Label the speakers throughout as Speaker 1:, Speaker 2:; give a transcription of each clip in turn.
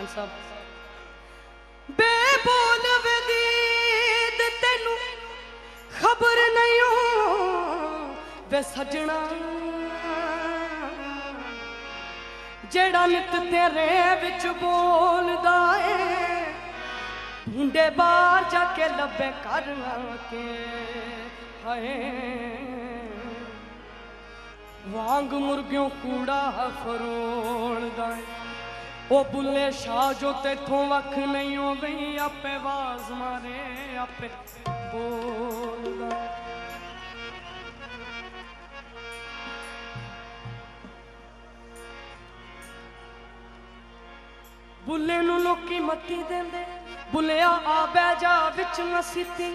Speaker 1: मान साहब बेबोल वदीद तेनू खबर नहीं हो वे सजना जेड़ा नित तेरे विच बोलदा है ढूंढे बाहर जाके लबे कर के हाय वांग मुर्गियों कूड़ा फरोलदा है ओ बुल्ले शाह जो तेथों वख नहीं हो गई आपे आवाज मारे आपे बोलदा बुल्ले नू लोकी मत्ती देंदे बुलिया आ बह जा विच मसीती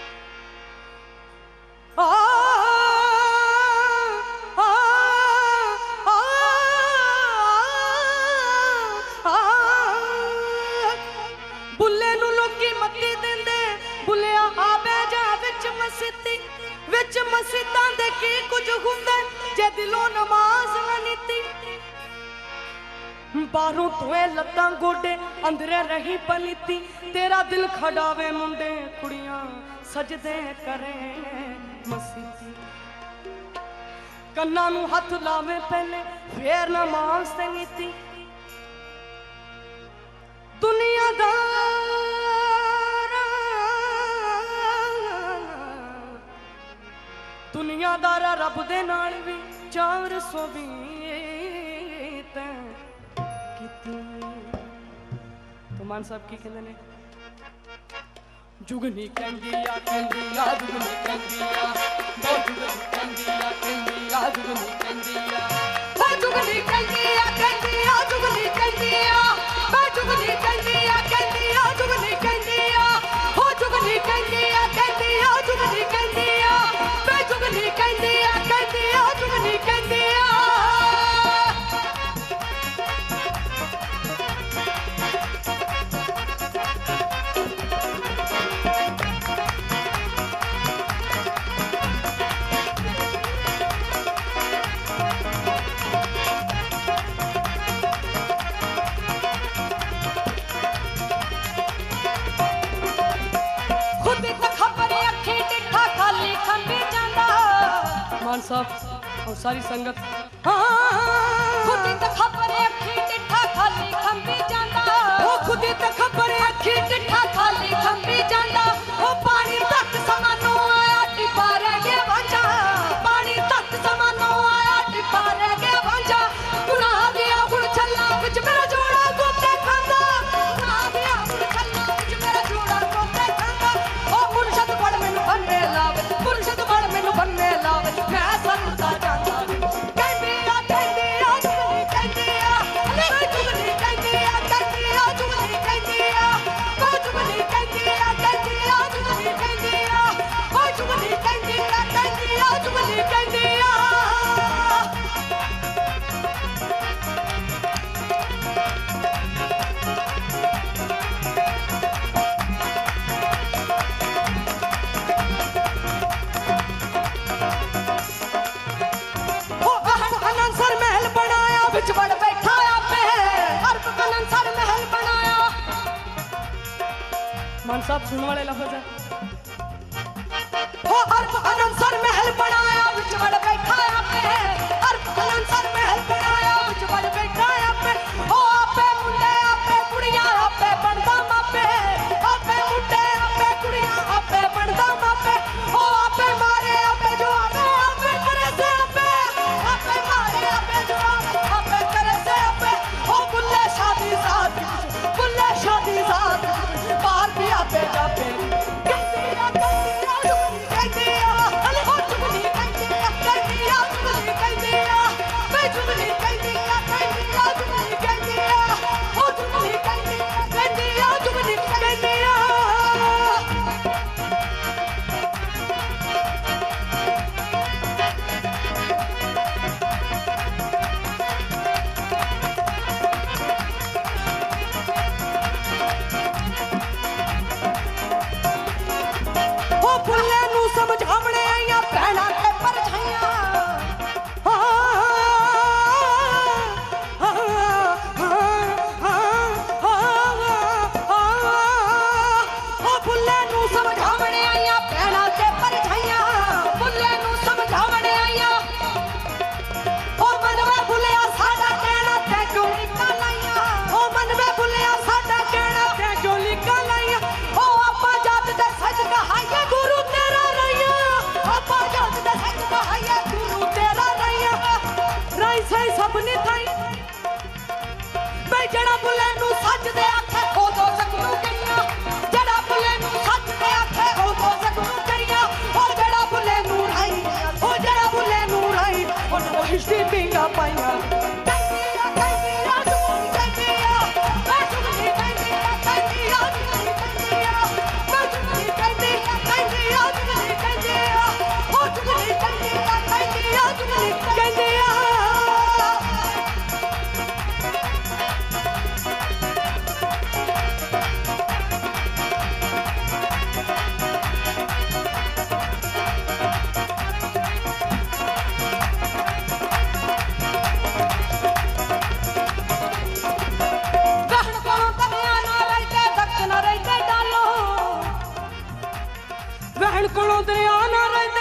Speaker 1: बुल्ले नू लोकी मत्ती देंदे बुलिया आ बह जा विच मसीती विच मसीतां दे की कुछ हुंदा जे दिलों नमाज ना नीती बाहरों तोए लत्तां गोडे अंदरे रही पलीती तेरा दिल खड़ावे मुंडे कुड़ियां सजदे करे मसीती कन्ना नू हथ लावे पहले फिर नमाज ते नीती दुनियादारा रब दे नाल भी 420 तो मान साहब की कहते ने जुगनी कंदिया कंदिया जुगनी कंदिया दो जुगनी कंदिया कंदिया जुगनी कंदिया ओ जुगनी कंदिया कंदिया जुगनी कंदिया ओ जुगनी कंदिया कंदिया जुगनी कंदिया ओ जुगनी कंदिया कंदिया जुगनी कंदिया ओ जुगनी कंदिया कंदिया जुगनी कंदिया मान साहब और सारी संगत खुदी तो खबर अखी टिठा खाली खंबी जांदा ओ खुदी तो खबर अखी टिठा खाली खंबी जांदा ओ पानी तक समानो आया टिपा रह गया वांझा पानी तक समानो आया टिपा रह गया वांझा गुनाह दिया गुण छल्ला विच मेरा जोड़ा गोते खांदा गुनाह दिया गुण छल्ला विच मेरा जोड़ा गोते खांदा ओ मुर्शद बड़ मैनू बनने लावे मुर्शद बड़ मैनू बनने लावे मैं सनता जांदा कंदिया कंदिया जुगनी कंदिया जुगनी कंदिया कंदिया जुगनी कंदिया ओ जुगनी कंदिया कंदिया जुगनी कंदिया ओ जुगनी कंदिया कंदिया जुगनी कंदिया बड़ बैठा आपे अर्ब कनंसर महल बनाया मान साहब सुनने वाले लफ्ज है ओ अर्ब कनंसर महल बनाया विच बड़ बैठा आपे अर्ब कनंसर महल बनाया विच बड़ बैठा आपे ओ आपे मुंडे आपे कुड़ियां आपे बनदा मापे आपे मुंडे आपे कुड़ियां आपे बनदा मापे ओ आपे मारे आपे जो आपे आपे करे से आपे आपे मारे आपे जो आपे करे से आपे ओ बुल्ले शादी साथ बुल्ले शादी साथ बाहर भी आपे जापे कंदिया कंदिया जुगनी कंदिया अले ओ जुगनी कंदिया कंदिया जुगनी कंदिया बे जुगनी कंदिया कंदिया नहीं थाई वे जड़ा बुले नू सच दे आखे उदो सकनू कईया जड़ा बुले नू सच दे आखे उदो सकनू कईया ओ जड़ा बुले नू राई ओ जड़ा बुले नू राई ओ हिस्ट्री पिंगा पाइया वहन कोलों दरिया ना रहते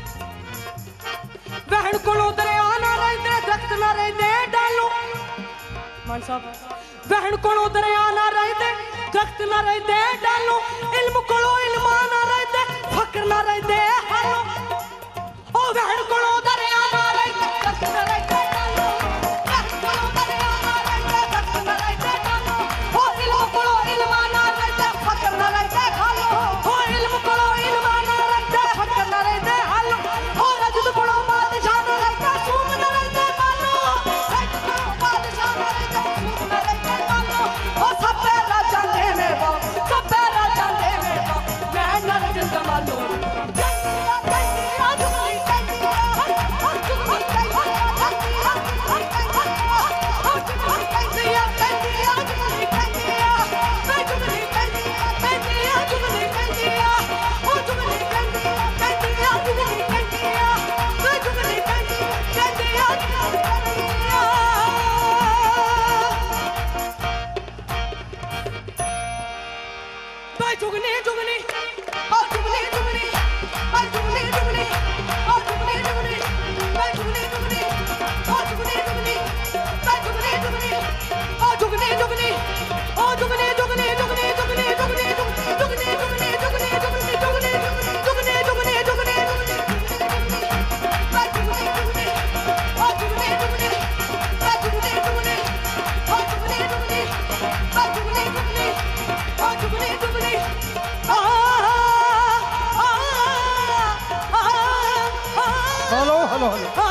Speaker 1: वहन कोलों दरिया ना रहते दरख्त ना रहते डालो मान साहब वहन कोलों दरिया ना रहते दरख्त ना रहते डालो इल्म कोलों इल्मा ना रहते फक्र ना रहते हालो ओ वहन कोलों दरिया ना रहते दरख्त ना रहते डालो वहन कोलों दरिया ना रहते दरख्त ना रहते डालो ओ इल्म कोलों इल्मा ना रहते फक्र ना रहते हालो ओ इल्म कोलों जुगनी जुगनी ओ जुगनी जुगनी ओ जुगनी जुगनी ओ जुगनी जुगनी ओ जुगनी जुगनी ओ जुगनी जुगनी ओ जुगनी जुगनी ओ जुगनी जुगनी ओ जुगनी जुगनी जुगनी जुगनी जुगनी जुगनी जुगनी जुगनी जुगनी जुगनी जुगनी जुगनी जुगनी ओ जुगनी जुगनी ओ जुगनी जुगनी ओ जुगनी जुगनी ओ जुगनी जुगनी ओ जुगनी जुगनी ओ जुगनी जुगनी
Speaker 2: हेलो हेलो हेलो